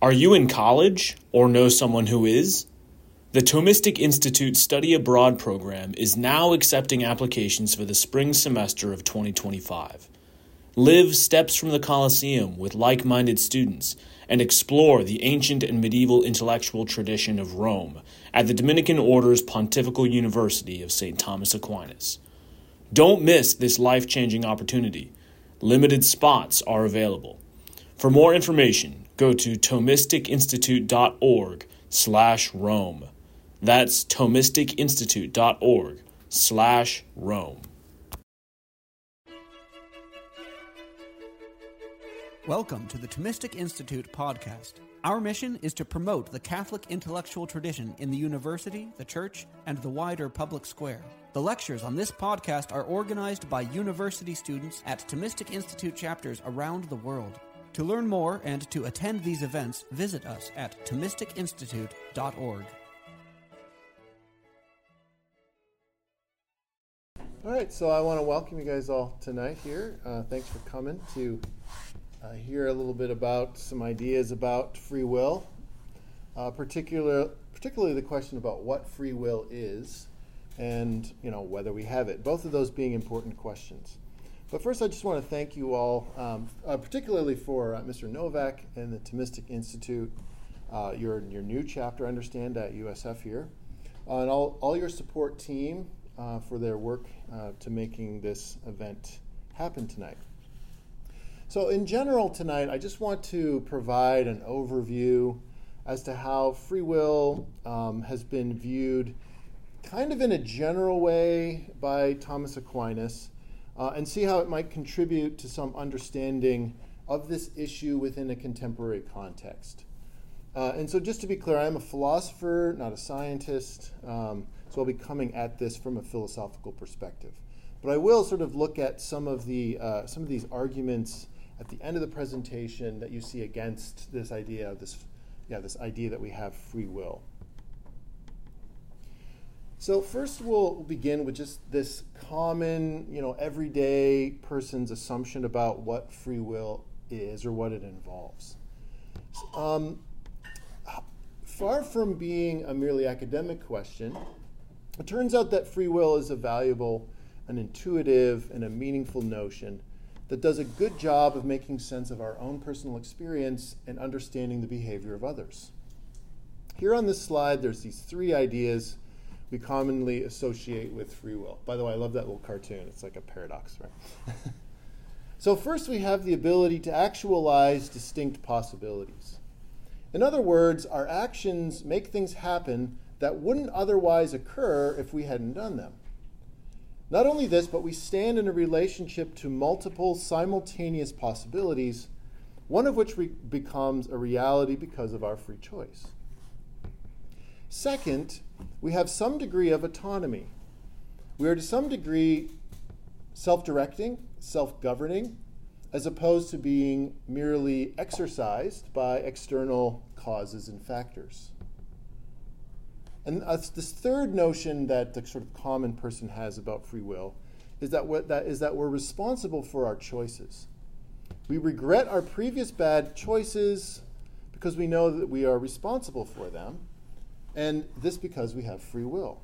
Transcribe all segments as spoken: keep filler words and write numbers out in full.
Are you in college or know someone who is? The Thomistic Institute Study Abroad program is now accepting applications for the spring semester of twenty twenty-five. Live steps from the Colosseum with like-minded students and explore the ancient and medieval intellectual tradition of Rome at the Dominican Order's Pontifical University of Saint Thomas Aquinas. Don't miss this life-changing opportunity. Limited spots are available. For more information, go to thomisticinstitute.org slash Rome. That's thomisticinstitute.org slash Rome. Welcome to the Thomistic Institute podcast. Our mission is to promote the Catholic intellectual tradition in the university, the church, and the wider public square. The lectures on this podcast are organized by university students at Thomistic Institute chapters around the world. To learn more and to attend these events, visit us at thomistic institute dot org. All right, so I want to welcome you guys all tonight here. Uh, thanks for coming to uh, hear a little bit about some ideas about free will, uh, particular, particularly the question about what free will is and, you know, whether we have it. Both of those being important questions. But first, I just want to thank you all, um, uh, particularly for uh, Mister Novak and the Thomistic Institute, uh, your your new chapter, I understand, at U S F here, uh, and all, all your support team uh, for their work uh, to making this event happen tonight. So in general tonight, I just want to provide an overview as to how free will um, has been viewed kind of in a general way by Thomas Aquinas, Uh, and see how it might contribute to some understanding of this issue within a contemporary context. Uh, and so just to be clear, I am a philosopher, not a scientist, um, so I'll be coming at this from a philosophical perspective. But I will sort of look at some of the uh, some of these arguments at the end of the presentation that you see against this idea, this yeah, this idea that we have free will. So first we'll begin with just this common, you know, everyday person's assumption about what free will is or what it involves. Um, far from being a merely academic question, it turns out that free will is a valuable, an intuitive, and a meaningful notion that does a good job of making sense of our own personal experience and understanding the behavior of others. Here on this slide, there's these three ideas we commonly associate with free will. By the way, I love that little cartoon. It's like a paradox, right? So first we have the ability to actualize distinct possibilities. In other words, our actions make things happen that wouldn't otherwise occur if we hadn't done them. Not only this, but we stand in a relationship to multiple simultaneous possibilities, one of which re- becomes a reality because of our free choice. Second, we have some degree of autonomy. We are to some degree self-directing, self-governing, as opposed to being merely exercised by external causes and factors. And uh, this third notion that the sort of common person has about free will is that, what, that is that we're responsible for our choices. We regret our previous bad choices because we know that we are responsible for them, and this because we have free will.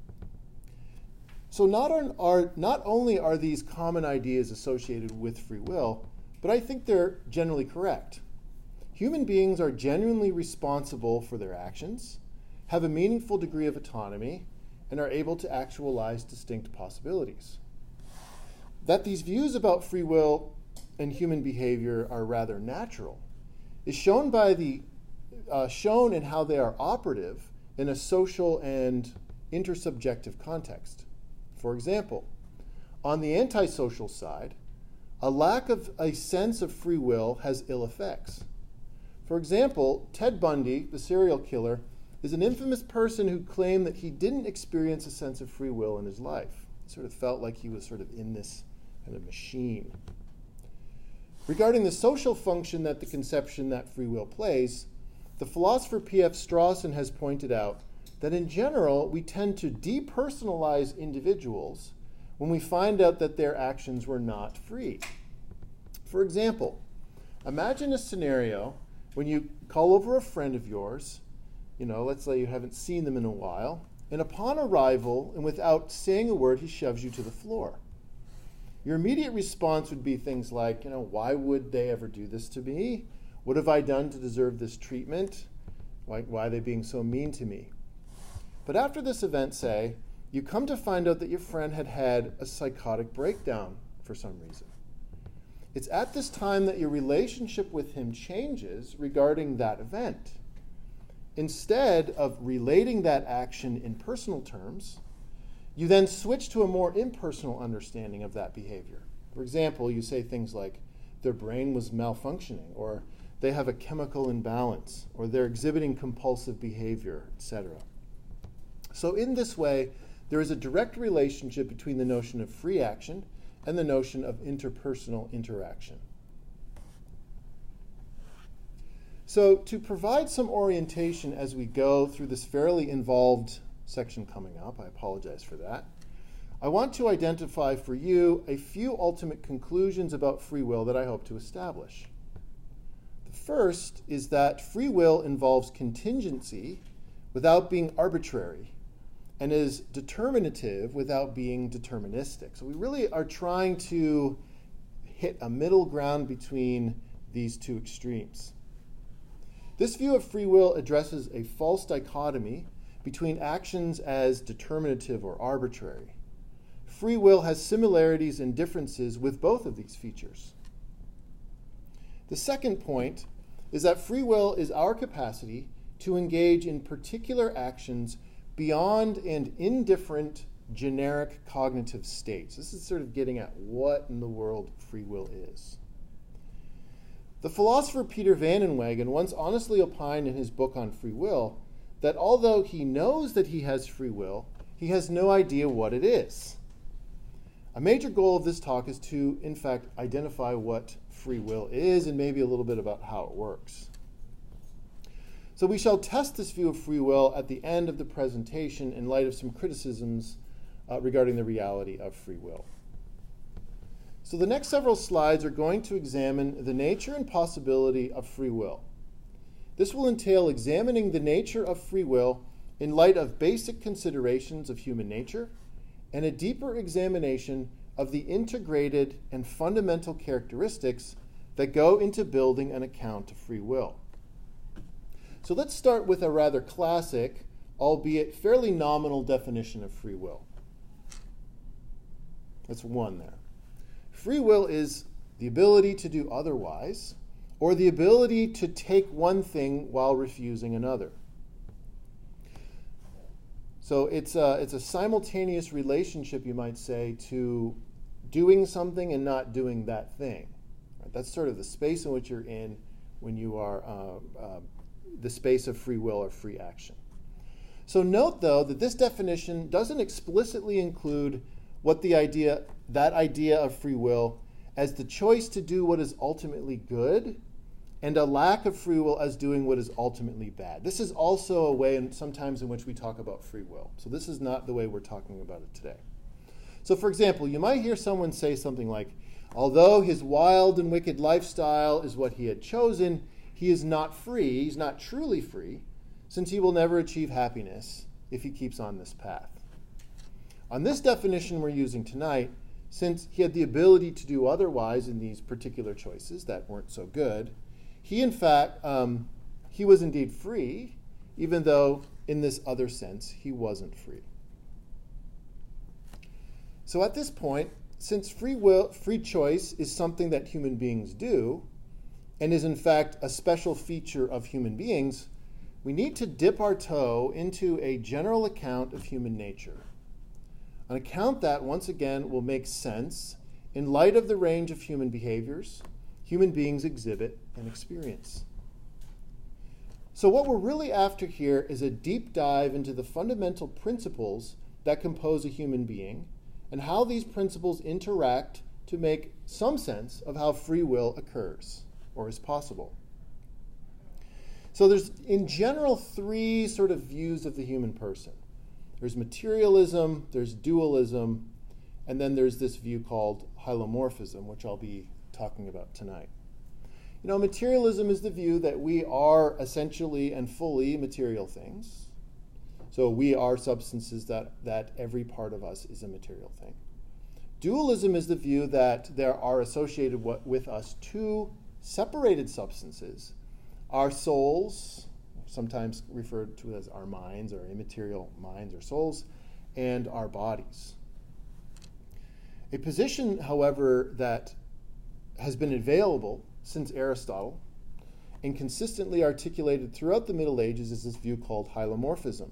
So not, on, are, not only are these common ideas associated with free will, but I think they're generally correct. Human beings are genuinely responsible for their actions, have a meaningful degree of autonomy, and are able to actualize distinct possibilities. That these views about free will and human behavior are rather natural is shown by the uh, shown in how they are operative in a social and intersubjective context. For example, on the antisocial side, a lack of a sense of free will has ill effects. For example, Ted Bundy, the serial killer, is an infamous person who claimed that he didn't experience a sense of free will in his life. He sort of felt like he was sort of in this kind of machine. Regarding the social function that the conception that free will plays, the philosopher P F Strawson has pointed out that in general, we tend to depersonalize individuals when we find out that their actions were not free. For example, imagine a scenario When you call over a friend of yours, you know, let's say you haven't seen them in a while, and upon arrival, and without saying a word, he shoves you to the floor. Your immediate response would be things like, you know, why would they ever do this to me? What have I done to deserve this treatment? Why, why are they being so mean to me? But after this event, say, you come to find out that your friend had had a psychotic breakdown for some reason. It's at this time that your relationship with him changes regarding that event. Instead of relating that action in personal terms, you then switch to a more impersonal understanding of that behavior. For example, you say things like, their brain was malfunctioning, or they have a chemical imbalance, or they're exhibiting compulsive behavior, et cetera. So in this way, there is a direct relationship between the notion of free action and the notion of interpersonal interaction. So to provide some orientation as we go through this fairly involved section coming up, I apologize for that, I want to identify for you a few ultimate conclusions about free will that I hope to establish. The first is that free will involves contingency without being arbitrary, and is determinative without being deterministic. So we really are trying to hit a middle ground between these two extremes. This view of free will addresses a false dichotomy between actions as determinative or arbitrary. Free will has similarities and differences with both of these features. The second point is that free will is our capacity to engage in particular actions beyond and indifferent generic cognitive states. This is sort of getting at what in the world free will is. The philosopher Peter Van Inwagen once honestly opined in his book on free will that although he knows that he has free will, he has no idea what it is. A major goal of this talk is to, in fact, identify what free will is and maybe a little bit about how it works. So we shall test this view of free will at the end of the presentation in light of some criticisms uh, regarding the reality of free will. So the next several slides are going to examine the nature and possibility of free will. This will entail examining the nature of free will in light of basic considerations of human nature and a deeper examination of the integrated and fundamental characteristics that go into building an account of free will. So let's start with a rather classic, albeit fairly nominal definition of free will. That's one there. Free will is the ability to do otherwise, or the ability to take one thing while refusing another. So it's a, it's a simultaneous relationship, you might say, to doing something and not doing that thing. Right? That's sort of the space in which you're in when you are uh, uh, the space of free will or free action. So note, though, that this definition doesn't explicitly include what the idea, that idea of free will as the choice to do what is ultimately good and a lack of free will as doing what is ultimately bad. This is also a way in, sometimes in which we talk about free will. So this is not the way we're talking about it today. So for example, you might hear someone say something like, although his wild and wicked lifestyle is what he had chosen, he is not free, he's not truly free, since he will never achieve happiness if he keeps on this path. On this definition we're using tonight, since he had the ability to do otherwise in these particular choices that weren't so good, he in fact, um, he was indeed free, even though in this other sense he wasn't free. So at this point, since free will, free choice is something that human beings do, and is in fact a special feature of human beings, we need to dip our toe into a general account of human nature. An account that, once again, will make sense in light of the range of human behaviors human beings exhibit and experience. So what we're really after here is a deep dive into the fundamental principles that compose a human being and how these principles interact to make some sense of how free will occurs or is possible. So there's, in general, three sort of views of the human person. There's materialism, there's dualism, and then there's this view called hylomorphism, which I'll be talking about tonight. You know, materialism is the view that we are essentially and fully material things. So we are substances, that, that every part of us is a material thing. Dualism is the view that there are associated with us two separated substances, our souls, sometimes referred to as our minds or immaterial minds or souls, and our bodies. A position, however, that has been available since Aristotle and consistently articulated throughout the Middle Ages is this view called hylomorphism.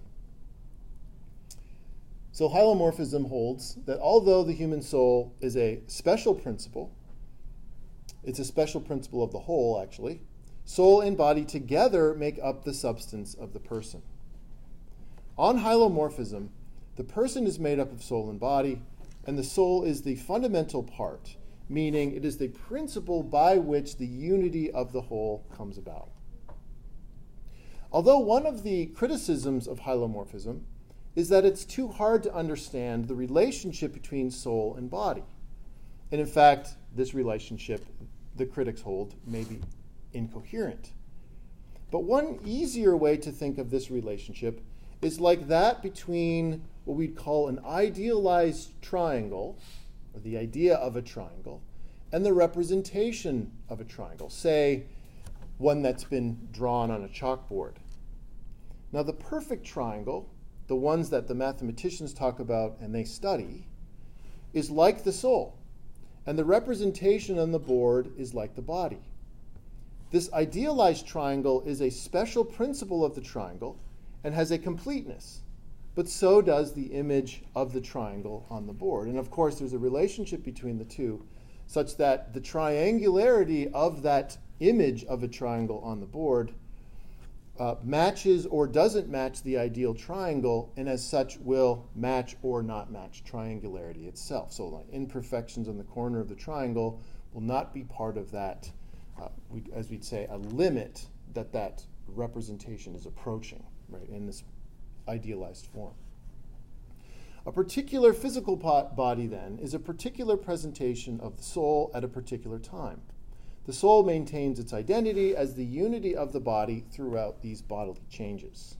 So hylomorphism holds that although the human soul is a special principle, it's a special principle of the whole, actually, soul and body together make up the substance of the person. On hylomorphism, the person is made up of soul and body, and the soul is the fundamental part, meaning it is the principle by which the unity of the whole comes about. Although one of the criticisms of hylomorphism is that it's too hard to understand the relationship between soul and body. And in fact, this relationship, the critics hold, may be incoherent. But one easier way to think of this relationship is like that between what we'd call an idealized triangle, or the idea of a triangle, and the representation of a triangle, say, one that's been drawn on a chalkboard. Now, the perfect triangle, the ones that the mathematicians talk about and they study, is like the soul, and the representation on the board is like the body. This idealized triangle is a special principle of the triangle and has a completeness, but so does the image of the triangle on the board. And of course, there's a relationship between the two such that the triangularity of that image of a triangle on the board uh, matches or doesn't match the ideal triangle, and as such will match or not match triangularity itself. So like imperfections on the corner of the triangle will not be part of that, uh, we, as we'd say, a limit that that representation is approaching, right, in this idealized form. A particular physical body, then, is a particular presentation of the soul at a particular time. The soul maintains its identity as the unity of the body throughout these bodily changes.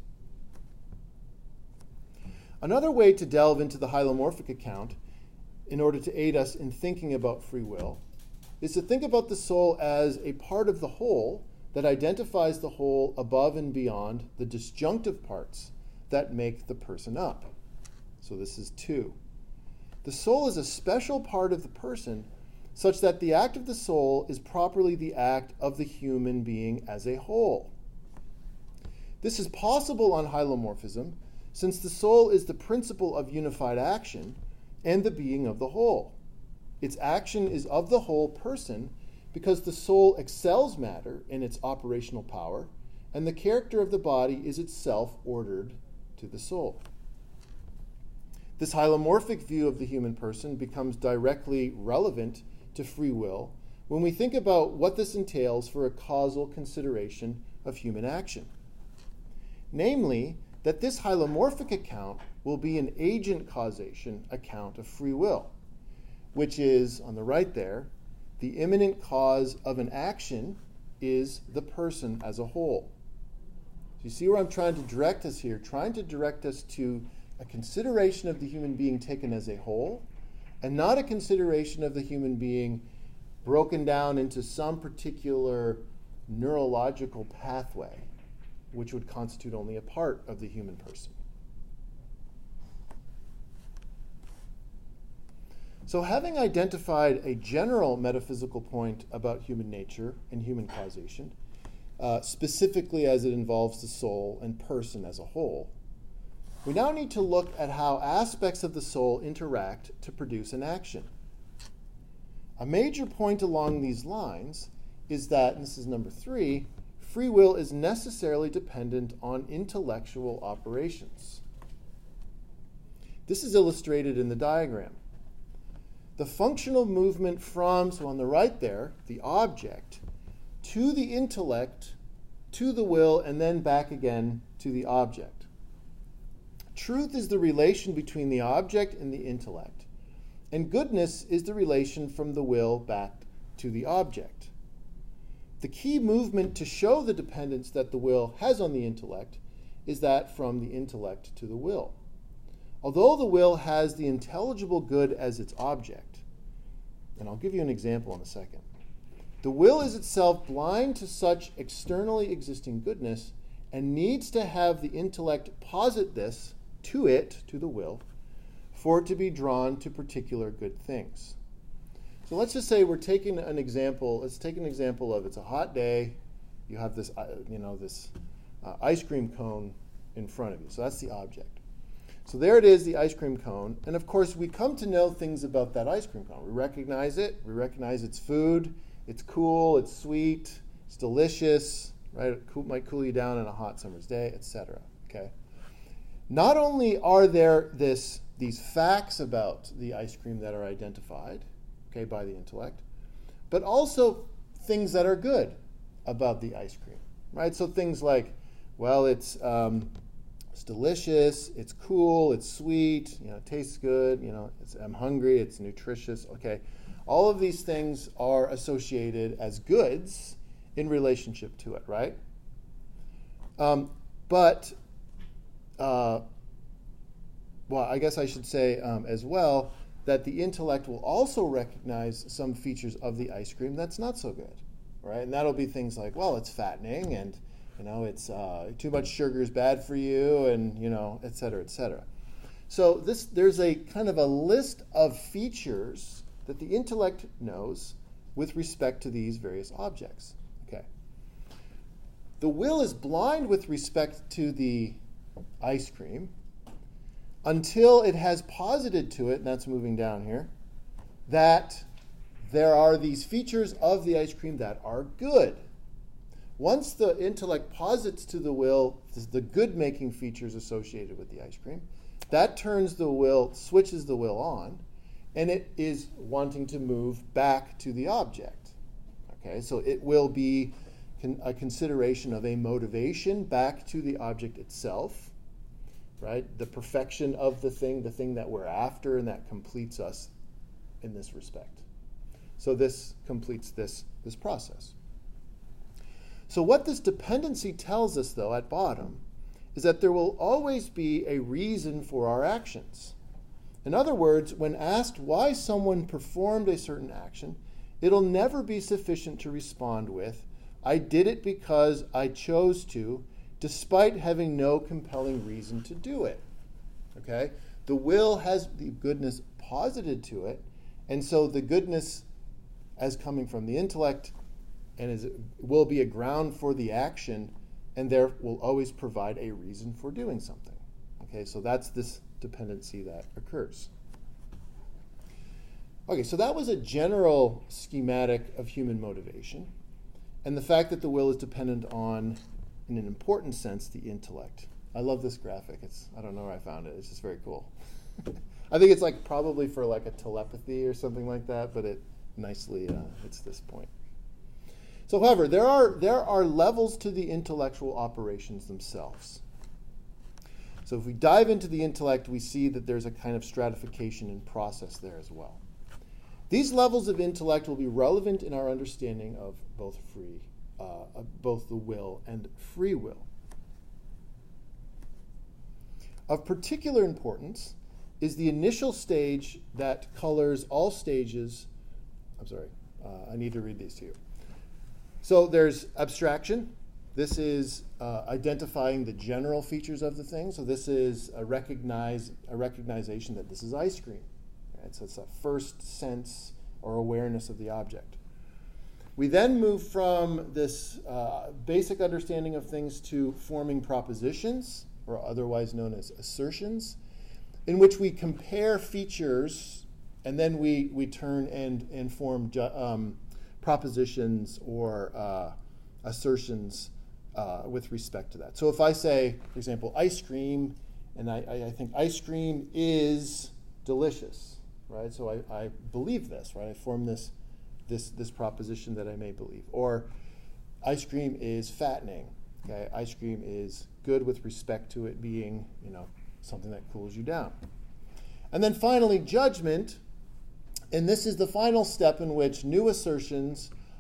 Another way to delve into the hylomorphic account, in order to aid us in thinking about free will, is to think about the soul as a part of the whole that identifies the whole above and beyond the disjunctive parts that make the person up. So this is two. The soul is a special part of the person such that the act of the soul is properly the act of the human being as a whole. This is possible on hylomorphism since the soul is the principle of unified action and the being of the whole. Its action is of the whole person because the soul excels matter in its operational power, and the character of the body is itself ordered to the soul. This hylomorphic view of the human person becomes directly relevant to free will when we think about what this entails for a causal consideration of human action. Namely, that this hylomorphic account will be an agent causation account of free will, which is, on the right there, the imminent cause of an action is the person as a whole. So you see where I'm trying to direct us here, trying to direct us to a consideration of the human being taken as a whole, and not a consideration of the human being broken down into some particular neurological pathway, which would constitute only a part of the human person. So having identified a general metaphysical point about human nature and human causation, uh, specifically as it involves the soul and person as a whole, we now need to look at how aspects of the soul interact to produce an action. A major point along these lines is that, and this is number three, free will is necessarily dependent on intellectual operations. This is illustrated in the diagram. The functional movement from, so on the right there, the object, to the intellect, to the will, and then back again to the object. Truth is the relation between the object and the intellect, and goodness is the relation from the will back to the object. the key movement to show the dependence that the will has on the intellect is that from the intellect to the will. Although the will has the intelligible good as its object, and I'll give you an example in a second, the will is itself blind to such externally existing goodness and needs to have the intellect posit this to it, to the will, for it to be drawn to particular good things. So let's just say we're taking an example. Let's take an example of it's a hot day. You have this, uh, you know, this uh, ice cream cone in front of you. So that's the object. So there it is, the ice cream cone. And of course, we come to know things about that ice cream cone. We recognize it. We recognize its food. It's cool. It's sweet. It's delicious. Right? It cool, might cool you down on a hot summer's day, et cetera. Okay. Not only are there this these facts about the ice cream that are identified, okay, by the intellect, but also things that are good about the ice cream, right? So things like, well, it's um, it's delicious, it's cool, it's sweet, you know, it tastes good, you know, it's, I'm hungry, it's nutritious, okay. All of these things are associated as goods in relationship to it, right? Um, but, uh, well, I guess I should say um, as well, that the intellect will also recognize some features of the ice cream that's not so good, right? And that'll be things like, well, it's fattening, and you know, it's uh, too much sugar is bad for you, and you know, et cetera, et cetera. So this, there's a kind of a list of features that the intellect knows with respect to these various objects. Okay. The will is blind with respect to the ice cream until it has posited to it, and that's moving down here, that there are these features of the ice cream that are good. Once the intellect posits to the will the good-making features associated with the ice cream, that turns the will, switches the will on, and it is wanting to move back to the object. Okay, so it will be a consideration of a motivation back to the object itself, right? The perfection of the thing, the thing that we're after, and that completes us in this respect. So this completes this, this process. So what this dependency tells us, though, at bottom, is that there will always be a reason for our actions. In other words, when asked why someone performed a certain action, it'll never be sufficient to respond with, I did it because I chose to, despite having no compelling reason to do it. Okay? The will has the goodness posited to it, and so the goodness as coming from the intellect and is, will be a ground for the action, and there will always provide a reason for doing something. Okay, so that's this dependency that occurs. Okay, so that was a general schematic of human motivation, and the fact that the will is dependent on, in an important sense, the intellect. I love this graphic. It's I don't know where I found it. It's just very cool. I think it's like probably for like a telepathy or something like that, but it nicely uh, hits this point. So, however, there are there are levels to the intellectual operations themselves. So if we dive into the intellect, we see that there's a kind of stratification and process there as well. These levels of intellect will be relevant in our understanding of both free, uh, of both the will and free will. Of particular importance is the initial stage that colors all stages. I'm sorry, uh, I need to read these to you. So there's abstraction. This is uh, identifying the general features of the thing. So this is a recognize a recognition that this is ice cream. Right? So it's a first sense or awareness of the object. We then move from this uh, basic understanding of things to forming propositions, or otherwise known as assertions, in which we compare features and then we, we turn and, and form ju- um, propositions or uh, assertions uh, with respect to that. So if I say, for example, ice cream, and I, I, I think ice cream is delicious, right? So I, I believe this, right? I form this, this, this proposition that I may believe. Or ice cream is fattening, okay? Ice cream is good with respect to it being, you know, something that cools you down. And then finally, judgment. And this is the final step in which new assertions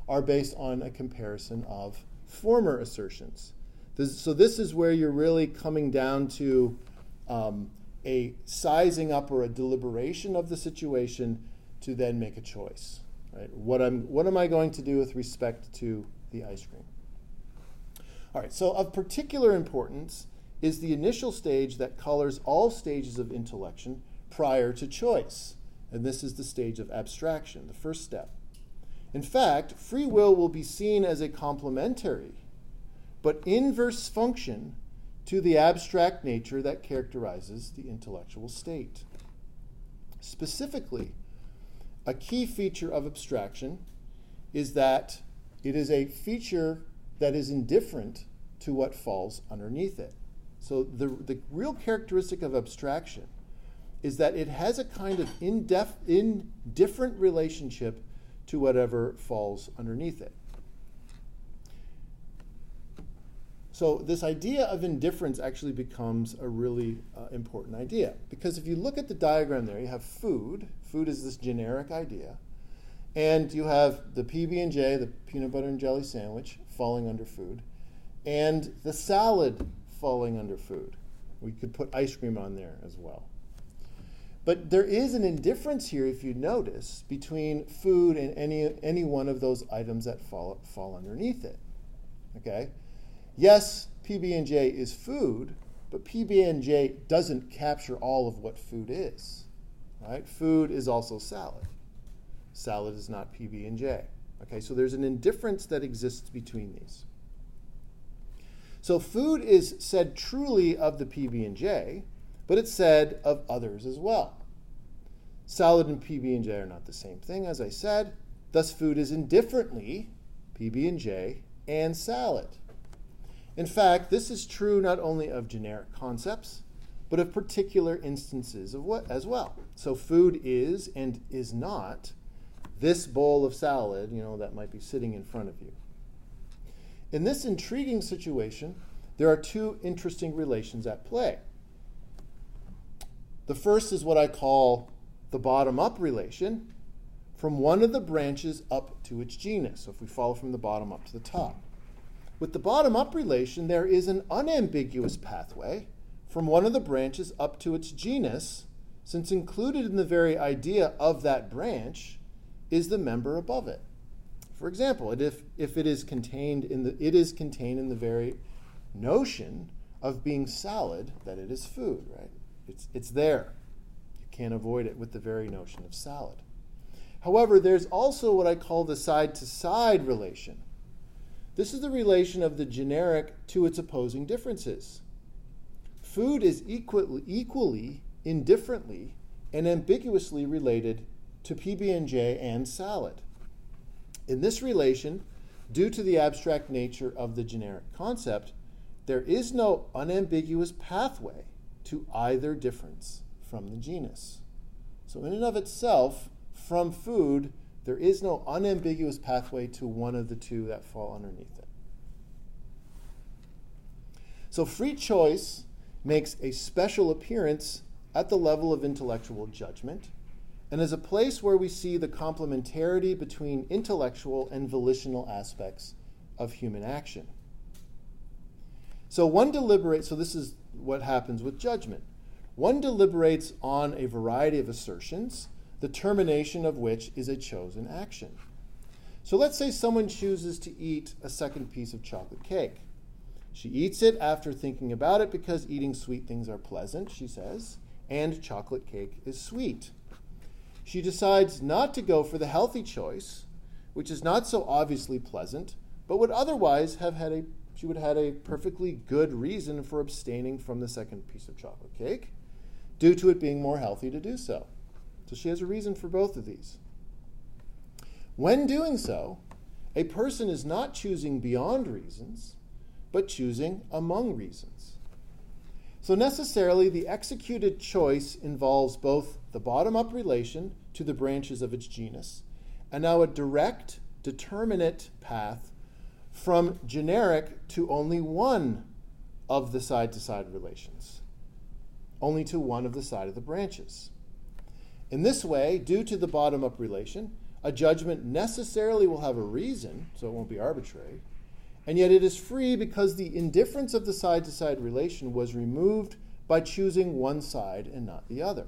are based on a comparison of former assertions. This, so this is where you're really coming down to um, a sizing up or a deliberation of the situation to then make a choice. Right? What I'm, what am I going to do with respect to the ice cream? All right, so of particular importance is the initial stage that colors all stages of intellection prior to choice. And this is the stage of abstraction, the first step. In fact, free will will be seen as a complementary but inverse function to the abstract nature that characterizes the intellectual state. Specifically, a key feature of abstraction is that it is a feature that is indifferent to what falls underneath it. So the, the real characteristic of abstraction is that it has a kind of indef- indifferent relationship to whatever falls underneath it. So this idea of indifference actually becomes a really uh, important idea, because if you look at the diagram there, you have food. Food is this generic idea. And you have the P B and J, the peanut butter and jelly sandwich, falling under food, and the salad falling under food. We could put ice cream on there as well. But there is an indifference here, if you notice, between food and any any one of those items that fall fall underneath it. Okay? Yes, P B and J is food, but P B and J doesn't capture all of what food is. Right? Food is also salad. Salad is not P B and J. Okay, so there's an indifference that exists between these. So food is said truly of the P B and J, but it's said of others as well. Salad and P B and J are not the same thing, as I said. Thus, food is indifferently P B and J and salad. In fact, this is true not only of generic concepts, but of particular instances of what as well. So food is and is not this bowl of salad, you know, that might be sitting in front of you. In this intriguing situation, there are two interesting relations at play. The first is what I call the bottom-up relation, from one of the branches up to its genus. So if we follow from the bottom up to the top. With the bottom-up relation, there is an unambiguous pathway from one of the branches up to its genus, since included in the very idea of that branch is the member above it. For example, if, if it is contained in the it is contained in the very notion of being salad that it is food, right? It's it's there. You can't avoid it with the very notion of salad. However, there's also what I call the side-to-side relation. This is the relation of the generic to its opposing differences. Food is equally, equally, indifferently, and ambiguously related to P B and J and salad. In this relation, due to the abstract nature of the generic concept, there is no unambiguous pathway to either difference from the genus. So in and of itself, from food, there is no unambiguous pathway to one of the two that fall underneath it. So free choice makes a special appearance at the level of intellectual judgment, and is a place where we see the complementarity between intellectual and volitional aspects of human action. So one deliberates, so this is what happens with judgment. One deliberates on a variety of assertions, the termination of which is a chosen action. So let's say someone chooses to eat a second piece of chocolate cake. She eats it after thinking about it because eating sweet things are pleasant, she says, and chocolate cake is sweet. She decides not to go for the healthy choice, which is not so obviously pleasant, but would otherwise have had a, she would have had a perfectly good reason for abstaining from the second piece of chocolate cake, due to it being more healthy to do so. So she has a reason for both of these. When doing so, a person is not choosing beyond reasons, but choosing among reasons. So necessarily, the executed choice involves both the bottom-up relation to the branches of its genus, and now a direct, determinate path from generic to only one of the side-to-side relations, only to one of the side of the branches. In this way, due to the bottom-up relation, A judgment necessarily will have a reason, so it won't be arbitrary. And yet it is free because the indifference of the side-to-side relation was removed by choosing one side and not the other.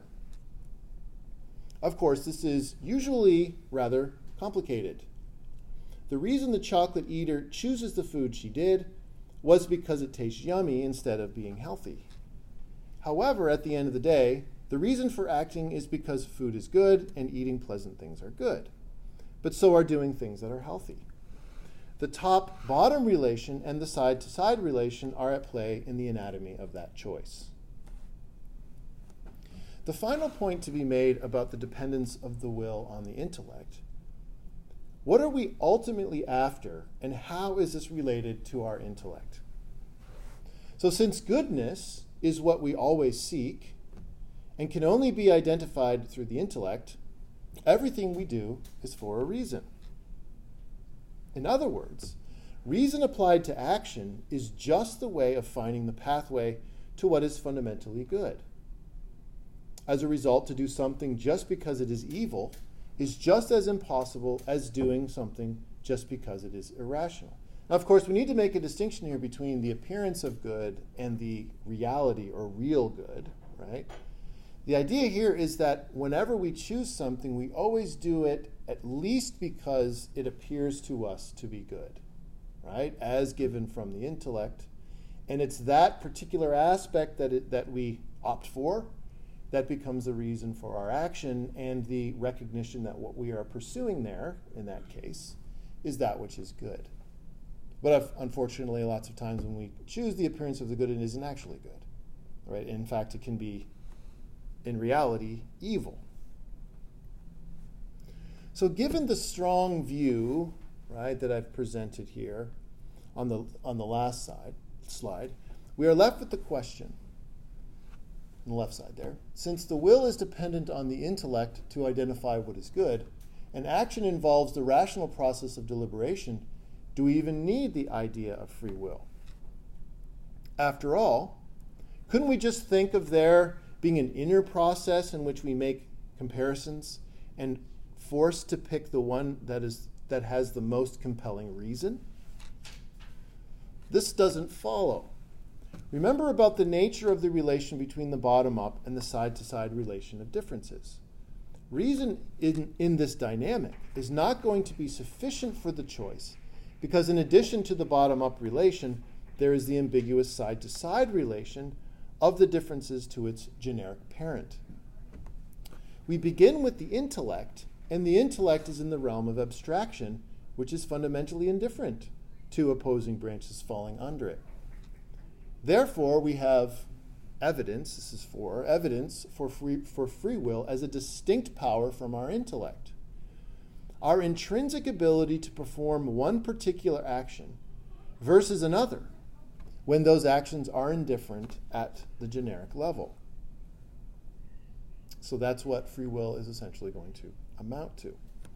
Of course, this is usually rather complicated. The reason the chocolate eater chooses the food she did was because it tastes yummy instead of being healthy. However, at the end of the day, the reason for acting is because food is good and eating pleasant things are good. But so are doing things that are healthy. The top-bottom relation and the side-to-side relation are at play in the anatomy of that choice. The final point to be made about the dependence of the will on the intellect: what are we ultimately after, and how is this related to our intellect? So since goodness is what we always seek and can only be identified through the intellect, everything we do is for a reason. In other words, reason applied to action is just the way of finding the pathway to what is fundamentally good. As a result, to do something just because it is evil is just as impossible as doing something just because it is irrational. Now, of course, we need to make a distinction here between the appearance of good and the reality or real good, right? The idea here is that whenever we choose something, we always do it at least because it appears to us to be good, right? As given from the intellect. And it's that particular aspect that it, that we opt for that becomes the reason for our action, and the recognition that what we are pursuing there, in that case, is that which is good. But unfortunately, lots of times when we choose the appearance of the good, it isn't actually good, right? In fact, it can be, in reality, evil. So given the strong view, right, that I've presented here on the on the last side, slide, we are left with the question, on the left side there, since the will is dependent on the intellect to identify what is good, and action involves the rational process of deliberation, do we even need the idea of free will? After all, couldn't we just think of there being an inner process in which we make comparisons and forced to pick the one that is that has the most compelling reason? This doesn't follow. Remember about the nature of the relation between the bottom-up and the side-to-side relation of differences. Reason in, in this dynamic is not going to be sufficient for the choice, because in addition to the bottom-up relation, there is the ambiguous side-to-side relation of the differences to its generic parent. We begin with the intellect, and the intellect is in the realm of abstraction, which is fundamentally indifferent to opposing branches falling under it. Therefore, we have evidence, this is for, evidence for free, for free will as a distinct power from our intellect. Our intrinsic ability to perform one particular action versus another when those actions are indifferent at the generic level. So that's what free will is essentially going to amount to.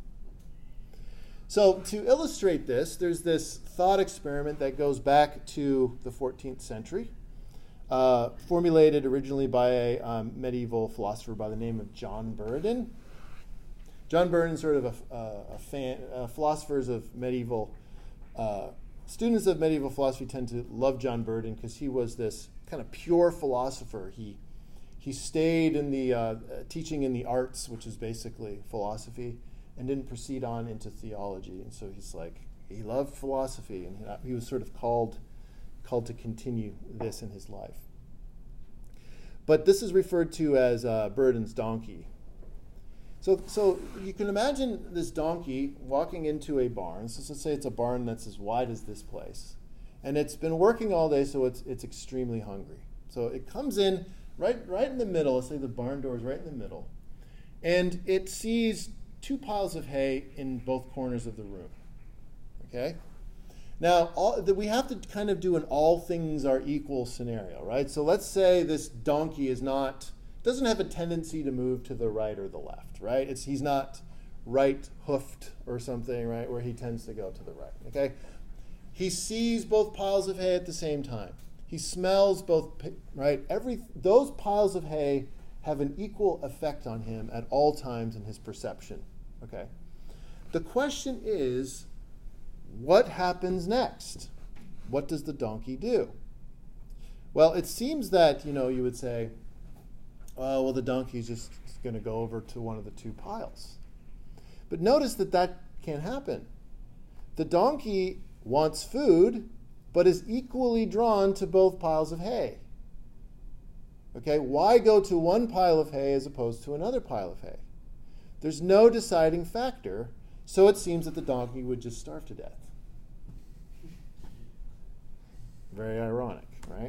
So to illustrate this, there's this thought experiment that goes back to the fourteenth century, uh, formulated originally by a um, medieval philosopher by the name of John Buridan. John Buridan, sort of a, uh, a fan, uh, philosophers of medieval, uh, students of medieval philosophy tend to love John Buridan because he was this kind of pure philosopher. He he stayed in the uh, teaching in the arts, which is basically philosophy, and didn't proceed on into theology. And so he's like, he loved philosophy, and he, he was sort of called called to continue this in his life. But this is referred to as uh, Buridan's donkey. So, so you can imagine this donkey walking into a barn. So let's say it's a barn that's as wide as this place. And it's been working all day, so it's it's extremely hungry. So it comes in right, right in the middle. Let's say the barn door is right in the middle. And it sees two piles of hay in both corners of the room. Okay? Now, all, that we have to kind of do an all things are equal scenario, right? So let's say this donkey is not, doesn't have a tendency to move to the right or the left, right? It's, he's not right hoofed or something, right, where he tends to go to the right, okay? He sees both piles of hay at the same time. He smells both, right? Every those piles of hay have an equal effect on him at all times in his perception, okay? The question is, what happens next? What does the donkey do? Well, it seems that, you know, you would say, oh, well, the donkey's just going to go over to one of the two piles. But notice that that can't happen. The donkey wants food, but is equally drawn to both piles of hay. Okay, why go to one pile of hay as opposed to another pile of hay? There's no deciding factor, so it seems that the donkey would just starve to death. Very ironic, right?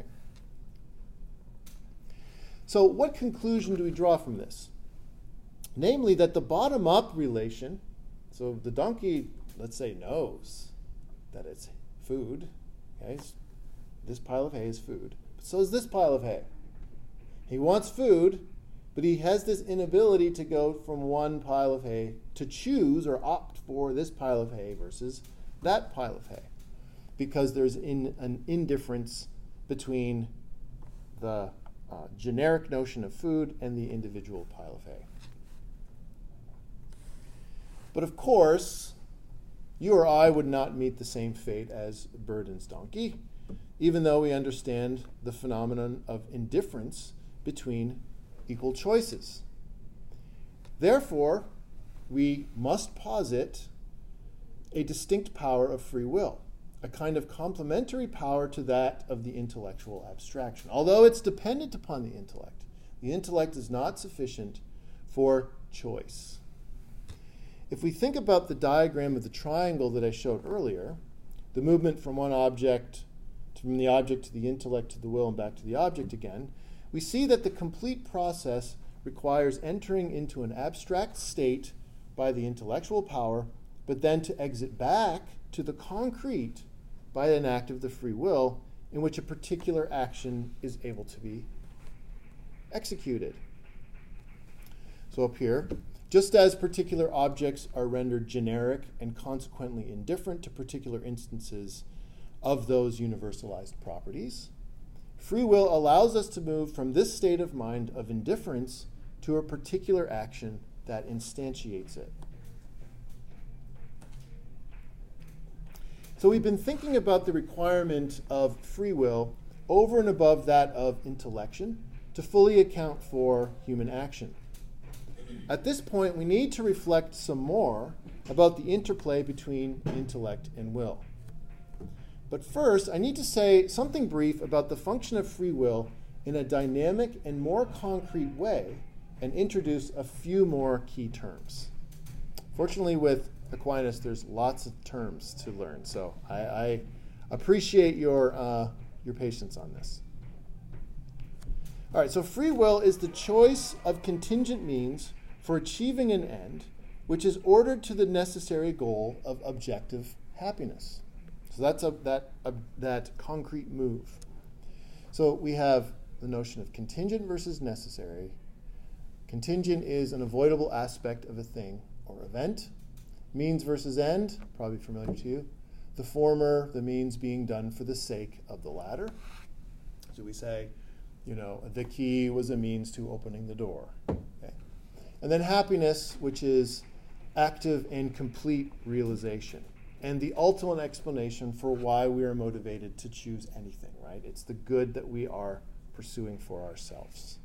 So what conclusion do we draw from this? Namely, that the bottom-up relation, so the donkey, let's say, knows that it's food. Okay, this pile of hay is food. But so is this pile of hay. He wants food, but he has this inability to go from one pile of hay to choose or opt for this pile of hay versus that pile of hay, because there's in, an indifference between the uh, generic notion of food and the individual pile of hay. But of course, you or I would not meet the same fate as Burden's donkey, even though we understand the phenomenon of indifference between equal choices. Therefore, we must posit a distinct power of free will, a kind of complementary power to that of the intellectual abstraction. Although it's dependent upon the intellect, the intellect is not sufficient for choice. If we think about the diagram of the triangle that I showed earlier, the movement from one object, from the object to the intellect to the will and back to the object again, we see that the complete process requires entering into an abstract state by the intellectual power, but then to exit back to the concrete by an act of the free will in which a particular action is able to be executed. So up here, just as particular objects are rendered generic and consequently indifferent to particular instances of those universalized properties, free will allows us to move from this state of mind of indifference to a particular action that instantiates it. So we've been thinking about the requirement of free will over and above that of intellection to fully account for human action. At this point, we need to reflect some more about the interplay between intellect and will. But first, I need to say something brief about the function of free will in a dynamic and more concrete way and introduce a few more key terms. Fortunately, with Aquinas, there's lots of terms to learn, so I, I appreciate your, uh, your patience on this. All right, so free will is the choice of contingent means for achieving an end which is ordered to the necessary goal of objective happiness. So that's a, that, a, that concrete move. So we have the notion of contingent versus necessary. Contingent is an avoidable aspect of a thing or event. Means versus end, probably familiar to you. The former, the means being done for the sake of the latter. So we say, you know, the key was a means to opening the door. Okay. And then happiness, which is active and complete realization, and the ultimate explanation for why we are motivated to choose anything, right? It's the good that we are pursuing for ourselves.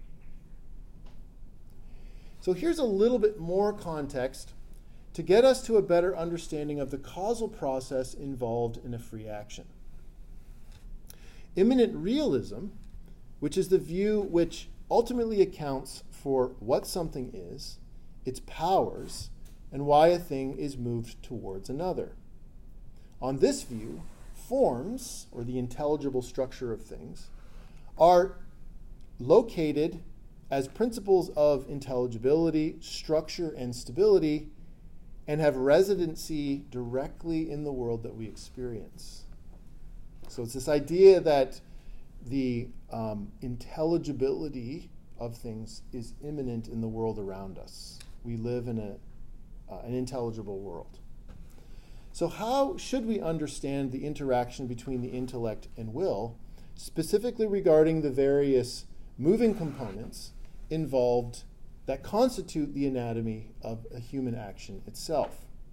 So here's a little bit more context to get us to a better understanding of the causal process involved in a free action. Immanent realism, which is the view which ultimately accounts for what something is, its powers, and why a thing is moved towards another. On this view, forms, or the intelligible structure of things, are located as principles of intelligibility, structure, and stability, and have residency directly in the world that we experience. So it's this idea that the um, intelligibility of things is immanent in the world around us. We live in a, uh, an intelligible world. So how should we understand the interaction between the intellect and will, specifically regarding the various moving components involved that constitute the anatomy of a human action itself?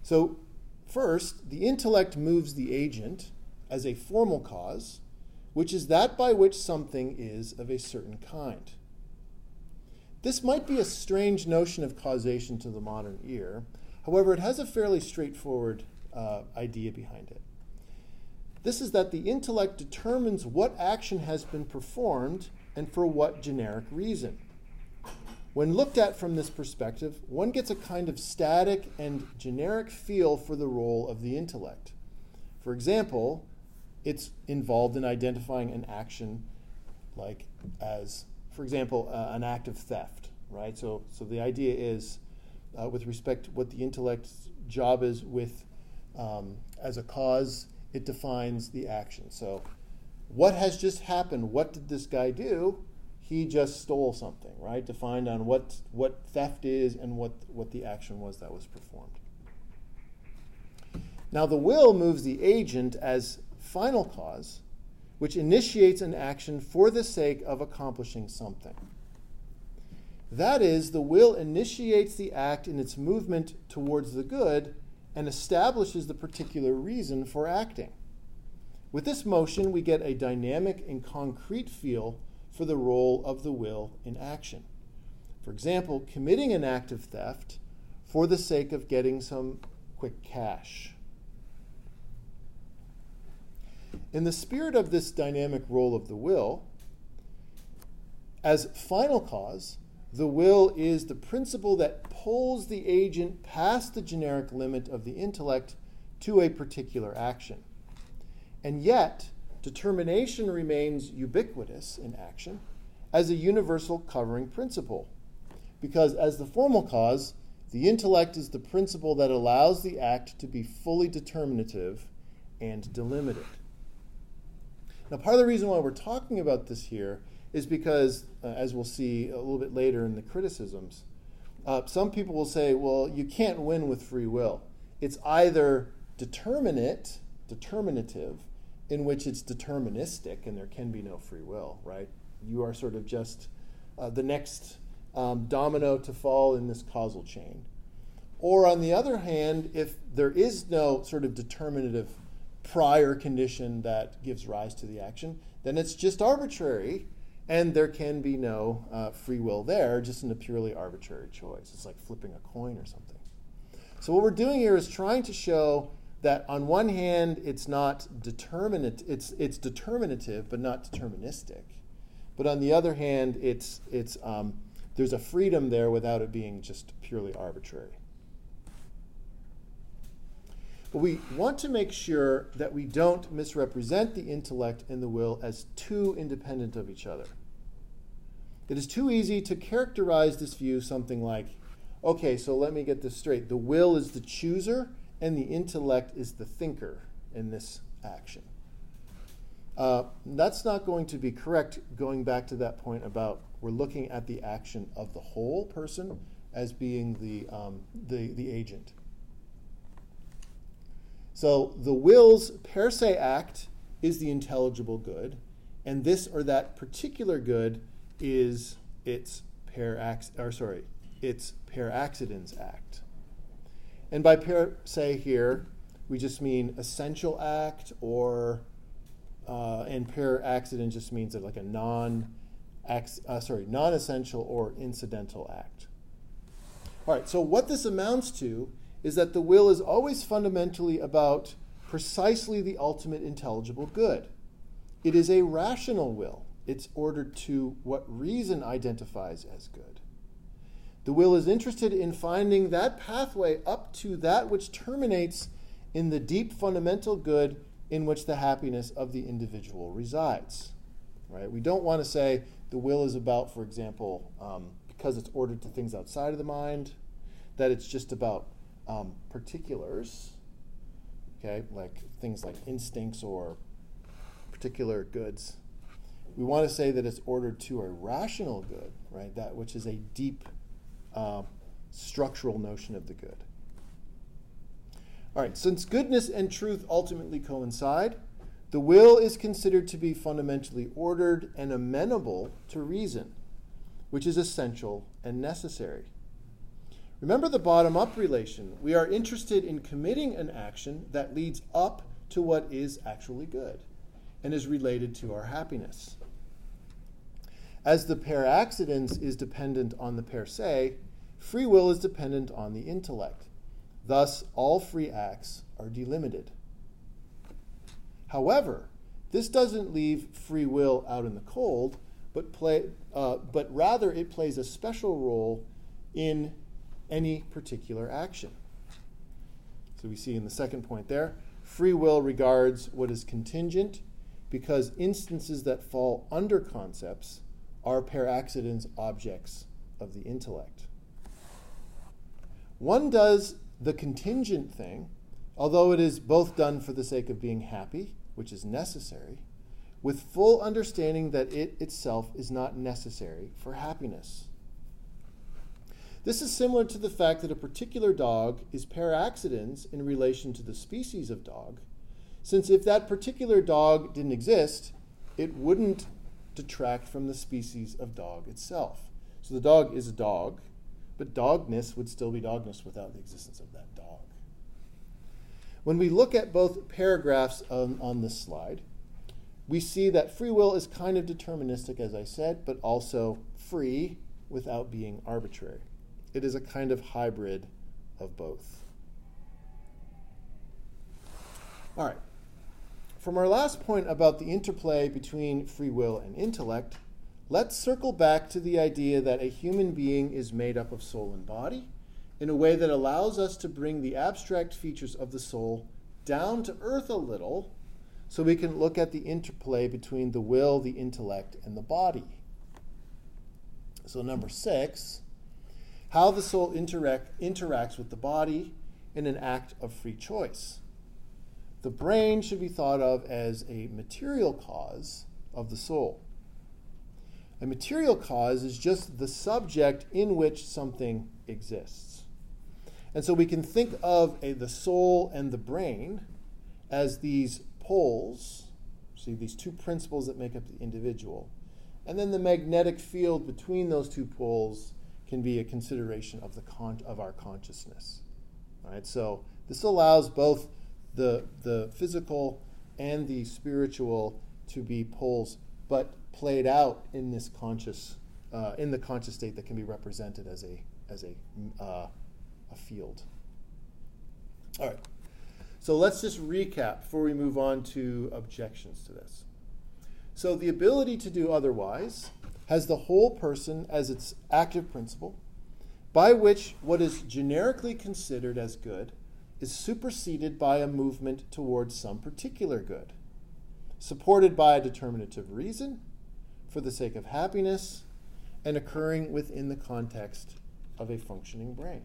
So first, the intellect moves the agent as a formal cause, which is that by which something is of a certain kind. This might be a strange notion of causation to the modern ear. However, it has a fairly straightforward uh, idea behind it. This is that the intellect determines what action has been performed and for what generic reason. When looked at from this perspective, one gets a kind of static and generic feel for the role of the intellect. For example, it's involved in identifying an action like as, for example, uh, an act of theft, right? So, so the idea is, uh, with respect to what the intellect's job is with um, as a cause, it defines the action. So what has just happened? What did this guy do? He just stole something, right? Defined on what, what theft is and what, what the action was that was performed. Now the will moves the agent as final cause, which initiates an action for the sake of accomplishing something. That is, the will initiates the act in its movement towards the good and establishes the particular reason for acting. With this motion, we get a dynamic and concrete feel for the role of the will in action. For example, committing an act of theft for the sake of getting some quick cash. In the spirit of this dynamic role of the will, as final cause, the will is the principle that pulls the agent past the generic limit of the intellect to a particular action. And yet, determination remains ubiquitous in action as a universal covering principle, because as the formal cause, the intellect is the principle that allows the act to be fully determinative and delimited. Now, part of the reason why we're talking about this here is because, uh, as we'll see a little bit later in the criticisms, uh, some people will say, well, you can't win with free will. It's either determinate, determinative, in which it's deterministic and there can be no free will, right? You are sort of just uh, the next um, domino to fall in this causal chain. Or on the other hand, if there is no sort of determinative prior condition that gives rise to the action, then it's just arbitrary and there can be no uh, free will there, just in a purely arbitrary choice. It's like flipping a coin or something. So what we're doing here is trying to show that on one hand, it's not determinate, it's it's determinative, but not deterministic. But on the other hand, it's it's um, there's a freedom there without it being just purely arbitrary. But we want to make sure that we don't misrepresent the intellect and the will as two independent of each other. It is too easy to characterize this view something like, okay, so let me get this straight. The will is the chooser, and the intellect is the thinker in this action. Uh, that's not going to be correct, going back to that point about we're looking at the action of the whole person as being the, um, the, the agent. So the will's per se act is the intelligible good, and this or that particular good is its per acc- or sorry, its per accidens act. And by per se here, we just mean essential act, or uh, and per accident just means that like a non, uh, sorry, non-essential or incidental act. All right. So what this amounts to is that the will is always fundamentally about precisely the ultimate intelligible good. It is a rational will. It's ordered to what reason identifies as good. The will is interested in finding that pathway up to that which terminates in the deep fundamental good in which the happiness of the individual resides. Right? We don't want to say the will is about, for example, um, because it's ordered to things outside of the mind, that it's just about um, particulars, okay, like things like instincts or particular goods. We want to say that it's ordered to a rational good, right? That which is a deep Uh, structural notion of the good. All right, since goodness and truth ultimately coincide, the will is considered to be fundamentally ordered and amenable to reason, which is essential and necessary. Remember the bottom-up relation. We are interested in committing an action that leads up to what is actually good and is related to our happiness. As the per accidens is dependent on the per se, free will is dependent on the intellect. Thus, all free acts are delimited. However, this doesn't leave free will out in the cold, but play, uh, but rather it plays a special role in any particular action. So we see in the second point there, free will regards what is contingent because instances that fall under concepts are per accidens objects of the intellect. One does the contingent thing, although it is both done for the sake of being happy, which is necessary, with full understanding that it itself is not necessary for happiness. This is similar to the fact that a particular dog is per accidens in relation to the species of dog, since if that particular dog didn't exist, it wouldn't detract from the species of dog itself. So the dog is a dog, but dogness would still be dogness without the existence of that dog. When we look at both paragraphs on, on this slide, we see that free will is kind of deterministic, as I said, but also free without being arbitrary. It is a kind of hybrid of both. All right. From our last point about the interplay between free will and intellect, let's circle back to the idea that a human being is made up of soul and body in a way that allows us to bring the abstract features of the soul down to earth a little so we can look at the interplay between the will, the intellect, and the body. So number six, how the soul interact, interacts with the body in an act of free choice. The brain should be thought of as a material cause of the soul. A material cause is just the subject in which something exists. And so we can think of a, the soul and the brain as these poles, see these two principles that make up the individual. And then the magnetic field between those two poles can be a consideration of the con- of our consciousness. All right, so this allows both the the physical and the spiritual to be poles, but played out in this conscious, uh, in the conscious state that can be represented as a as a uh, a field. All right, so let's just recap before we move on to objections to this. So the ability to do otherwise has the whole person as its active principle, by which what is generically considered as good is superseded by a movement towards some particular good, supported by a determinative reason, for the sake of happiness, and occurring within the context of a functioning brain.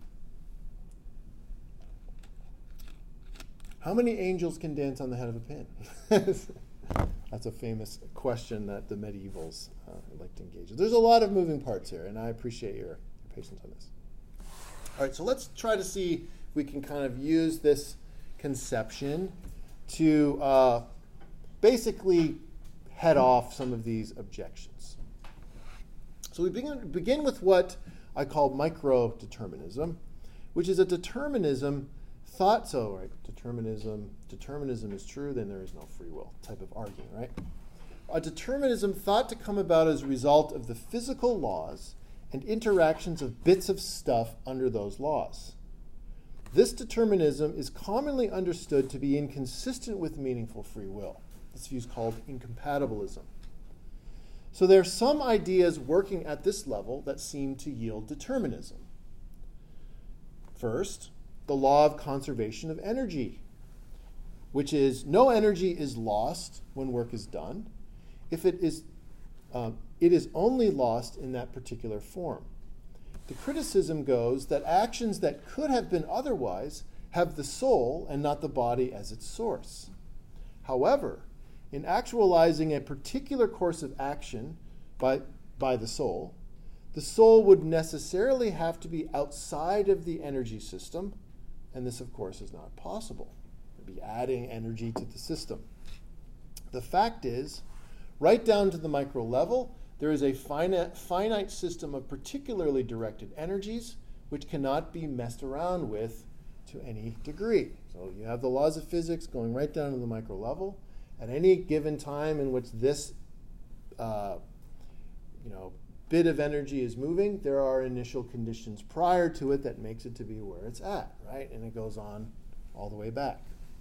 How many angels can dance on the head of a pin? That's a famous question that the medievals uh, like to engage in. There's a lot of moving parts here, and I appreciate your, your patience on this. All right, so let's try to see if we can kind of use this conception to uh, basically head off some of these objections. So we begin, begin with what I call micro-determinism, which is a determinism thought, so right, determinism, determinism is true, then there is no free will type of argument, right? A determinism thought to come about as a result of the physical laws and interactions of bits of stuff under those laws. This determinism is commonly understood to be inconsistent with meaningful free will. This view is called incompatibilism. So there are some ideas working at this level that seem to yield determinism. First, the law of conservation of energy, which is no energy is lost when work is done if it is uh, it is only lost in that particular form. The criticism goes that actions that could have been otherwise have the soul and not the body as its source. However, in actualizing a particular course of action by, by the soul, the soul would necessarily have to be outside of the energy system, and this, of course, is not possible. It would be adding energy to the system. The fact is, right down to the micro level, there is a finite, finite system of particularly directed energies which cannot be messed around with to any degree. So you have the laws of physics going right down to the micro level. At any given time in which this uh, you know, bit of energy is moving, there are initial conditions prior to it that makes it to be where it's at, right? And it goes on all the way back.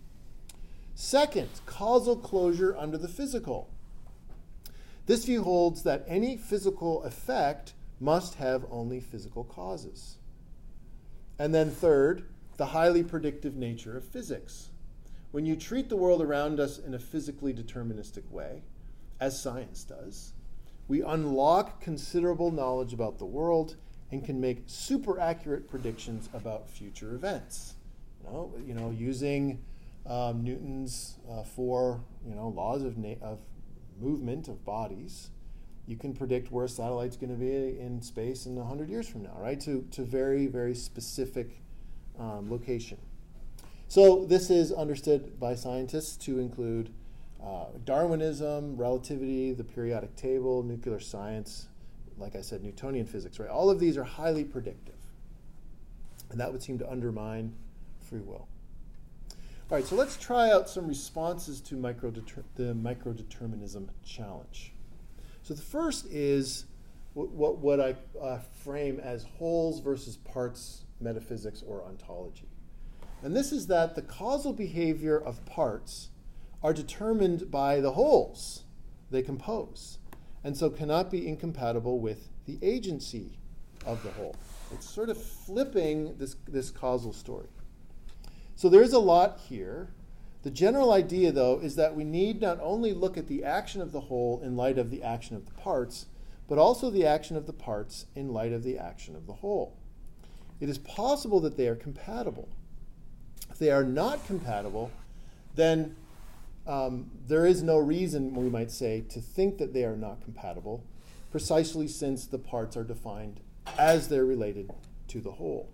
Second, causal closure under the physical. This view holds that any physical effect must have only physical causes. And then third, the highly predictive nature of physics. When you treat the world around us in a physically deterministic way, as science does, we unlock considerable knowledge about the world and can make super accurate predictions about future events. You know, you know using um, Newton's uh, four you know, laws of, na- of movement of bodies, you can predict where a satellite's going to be in space in one hundred years from now, right? To, to very, very specific um, location. So this is understood by scientists to include uh, Darwinism, relativity, the periodic table, nuclear science, like I said, Newtonian physics, right? All of these are highly predictive. And that would seem to undermine free will. All right, so let's try out some responses to microdeter- the microdeterminism challenge. So the first is what, what, what I uh, frame as wholes versus parts metaphysics or ontology. And this is that the causal behavior of parts are determined by the wholes they compose, and so cannot be incompatible with the agency of the whole. It's sort of flipping this, this causal story. So there's a lot here. The general idea, though, is that we need not only look at the action of the whole in light of the action of the parts, but also the action of the parts in light of the action of the whole. It is possible that they are compatible. If they are not compatible, then um, there is no reason, we might say, to think that they are not compatible, precisely since the parts are defined as they're related to the whole.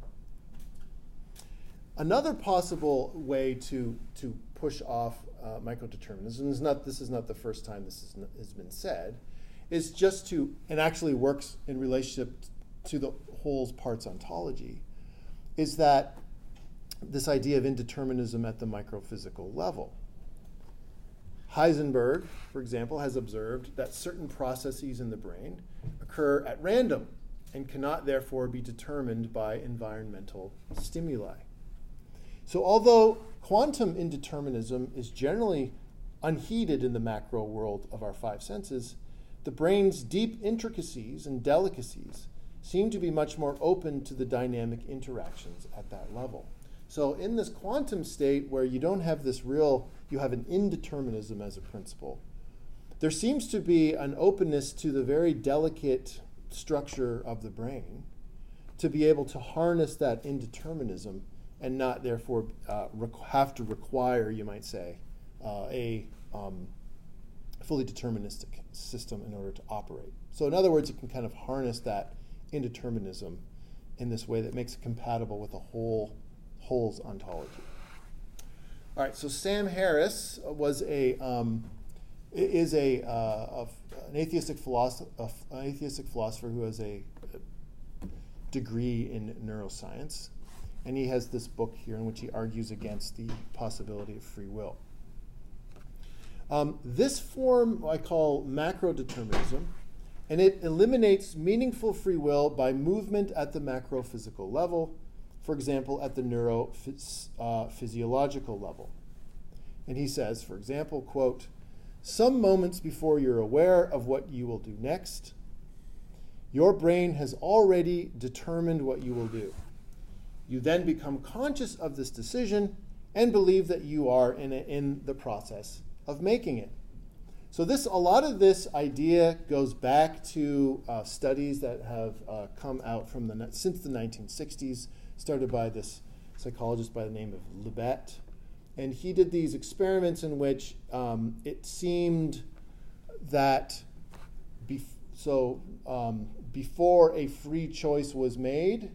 Another possible way to, to push off uh, microdeterminism, is not, this is not the first time this is, has been said, is just to, and actually works in relationship to the whole's parts ontology, is that this idea of indeterminism at the microphysical level. Heisenberg, for example, has observed that certain processes in the brain occur at random and cannot therefore be determined by environmental stimuli. So although quantum indeterminism is generally unheeded in the macro world of our five senses, the brain's deep intricacies and delicacies seem to be much more open to the dynamic interactions at that level. So in this quantum state where you don't have this real, you have an indeterminism as a principle, there seems to be an openness to the very delicate structure of the brain to be able to harness that indeterminism and not therefore uh, requ- have to require, you might say, uh, a um, fully deterministic system in order to operate. So in other words, you can kind of harness that indeterminism in this way that makes it compatible with the whole whole's ontology. All right, so Sam Harris was a um, is a, uh, a an atheistic philosopher, an atheistic philosopher who has a degree in neuroscience, and he has this book here in which he argues against the possibility of free will. Um, this form I call macrodeterminism, and it eliminates meaningful free will by movement at the macrophysical level, for example, at the neurophysiological uh, level. And he says, for example, quote, "Some moments before you're aware of what you will do next, your brain has already determined what you will do. You then become conscious of this decision and believe that you are in, a, in the process of making it." So this, a lot of this idea goes back to uh, studies that have uh, come out from the since the nineteen sixties, started by this psychologist by the name of Libet. And he did these experiments in which um, it seemed that bef- so um, before a free choice was made,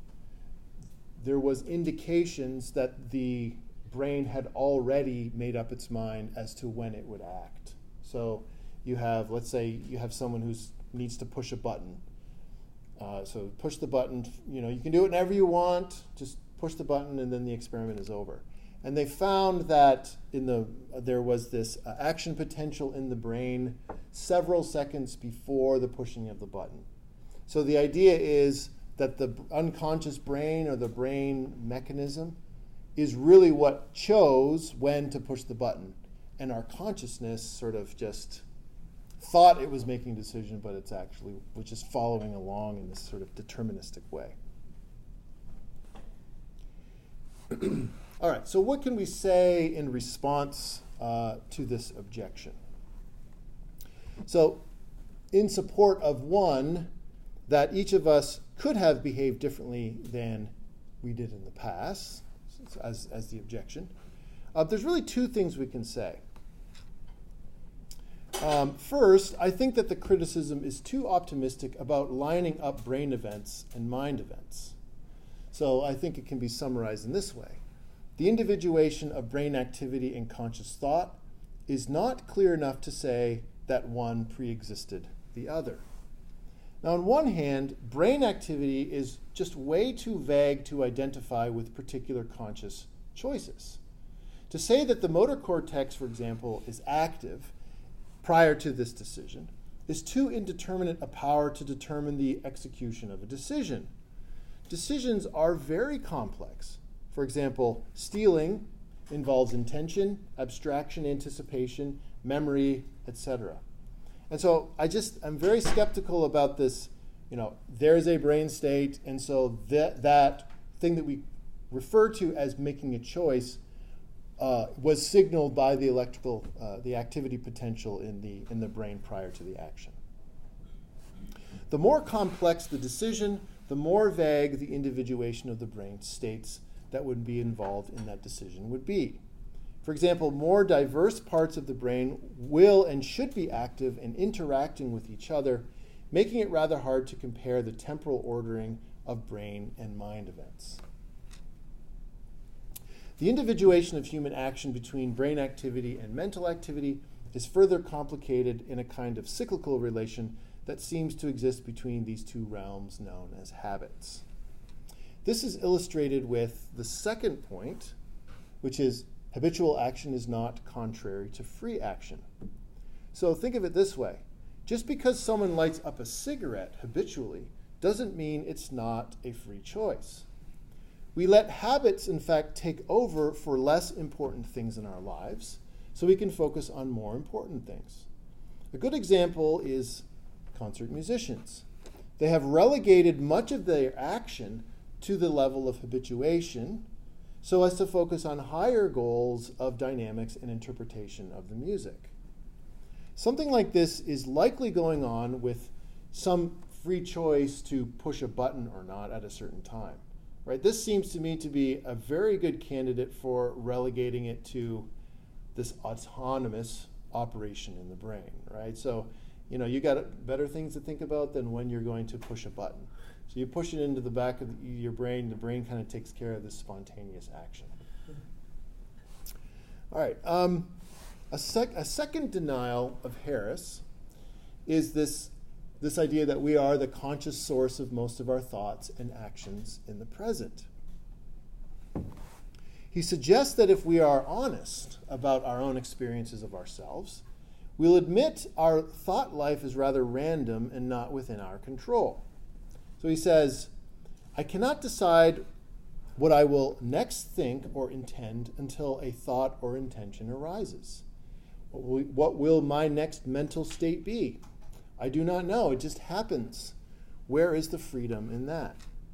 there was indications that the brain had already made up its mind as to when it would act. So you have, let's say you have someone who needs to push a button. Uh, so push the button, you know, you can do it whenever you want, just push the button and then the experiment is over. And they found that in the uh, there was this uh, action potential in the brain several seconds before the pushing of the button. So the idea is that the unconscious brain or the brain mechanism is really what chose when to push the button. And our consciousness sort of just thought it was making a decision, but it's actually was just following along in this sort of deterministic way. All right, so what can we say in response uh, to this objection? So, in support of one, that each of us could have behaved differently than we did in the past, as, as the objection, uh, there's really two things we can say. Um, first, I think that the criticism is too optimistic about lining up brain events and mind events. So I think it can be summarized in this way. The individuation of brain activity and conscious thought is not clear enough to say that one pre-existed the other. Now, on one hand, brain activity is just way too vague to identify with particular conscious choices. To say that the motor cortex, for example, is active prior to this decision is too indeterminate a power to determine the execution of a decision. Decisions are very complex. For example, stealing involves intention, abstraction, anticipation, memory, et cetera. And so I just, I'm very skeptical about this, you know, there's a brain state, and so that, that thing that we refer to as making a choice uh, was signaled by the electrical, uh, the activity potential in the, in the brain prior to the action. The more complex the decision, the more vague the individuation of the brain states that would be involved in that decision would be. For example, more diverse parts of the brain will and should be active and interacting with each other, making it rather hard to compare the temporal ordering of brain and mind events. The individuation of human action between brain activity and mental activity is further complicated in a kind of cyclical relation that seems to exist between these two realms known as habits. This is illustrated with the second point, which is habitual action is not contrary to free action. So think of it this way. Just because someone lights up a cigarette habitually doesn't mean it's not a free choice. We let habits, in fact, take over for less important things in our lives so we can focus on more important things. A good example is concert musicians. They have relegated much of their action to the level of habituation so as to focus on higher goals of dynamics and interpretation of the music. Something like this is likely going on with some free choice to push a button or not at a certain time. Right? This seems to me to be a very good candidate for relegating it to this autonomous operation in the brain, right? So, you know, you got better things to think about than when you're going to push a button. So you push it into the back of your brain, the brain kind of takes care of this spontaneous action. All right. Um, a, sec- a second denial of Harris is this, this idea that we are the conscious source of most of our thoughts and actions in the present. He suggests that if we are honest about our own experiences of ourselves, we'll admit our thought life is rather random and not within our control. So he says, I cannot decide what I will next think or intend until a thought or intention arises. What will, what will my next mental state be? I do not know. It just happens. Where is the freedom in that?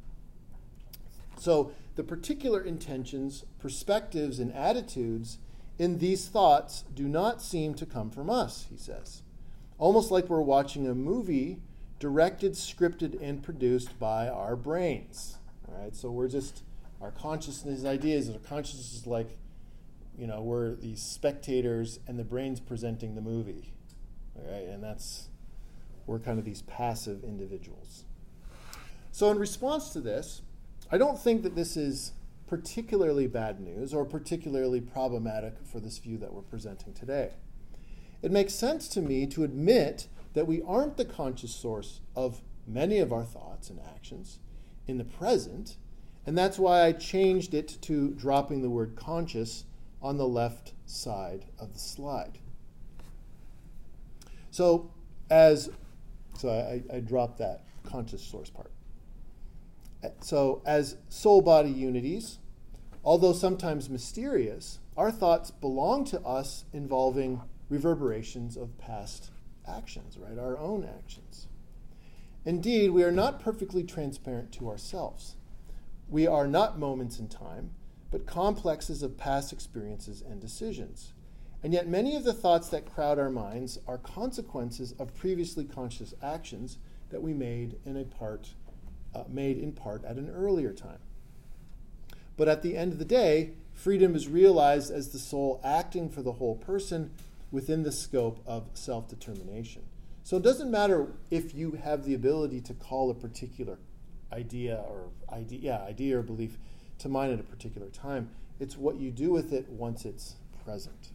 So the particular intentions, perspectives, and attitudes in these thoughts do not seem to come from us, he says. Almost like we're watching a movie directed, scripted, and produced by our brains. All right, so we're just, our consciousness ideas, our consciousness is like, you know, we're these spectators and the brain's presenting the movie. All right, and that's, we're kind of these passive individuals. So in response to this, I don't think that this is particularly bad news or particularly problematic for this view that we're presenting today. It makes sense to me to admit that we aren't the conscious source of many of our thoughts and actions in the present, and that's why I changed it to dropping the word conscious on the left side of the slide. So as so I, I dropped that conscious source part. So as soul-body unities, although sometimes mysterious, our thoughts belong to us involving reverberations of past actions, right? Our own actions. Indeed, we are not perfectly transparent to ourselves. We are not moments in time, but complexes of past experiences and decisions. And yet many of the thoughts that crowd our minds are consequences of previously conscious actions that we made in a part, uh, made in part at an earlier time. But at the end of the day, freedom is realized as the soul acting for the whole person within the scope of self-determination. So it doesn't matter if you have the ability to call a particular idea or idea, yeah, idea or belief to mind at a particular time. It's what you do with it once it's present.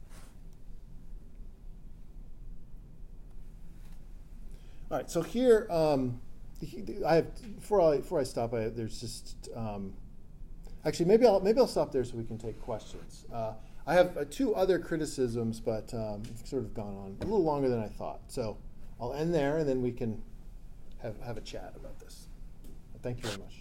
All right, so here, um, I have before I before I stop, I, there's just um, actually maybe I'll maybe I'll stop there so we can take questions. Uh, I have uh, two other criticisms, but um, it's sort of gone on a little longer than I thought. So I'll end there, and then we can have have a chat about this. Thank you very much.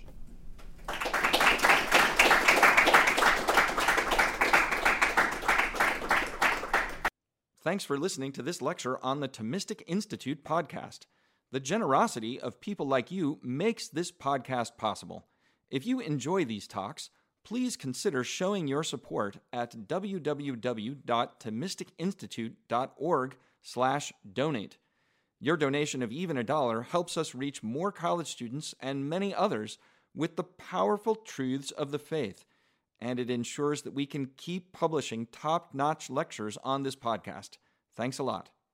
Thanks for listening to this lecture on the Thomistic Institute podcast. The generosity of people like you makes this podcast possible. If you enjoy these talks, please consider showing your support at w w w dot thomistic institute dot org slash donate. Your donation of even a dollar helps us reach more college students and many others with the powerful truths of the faith, and it ensures that we can keep publishing top-notch lectures on this podcast. Thanks a lot.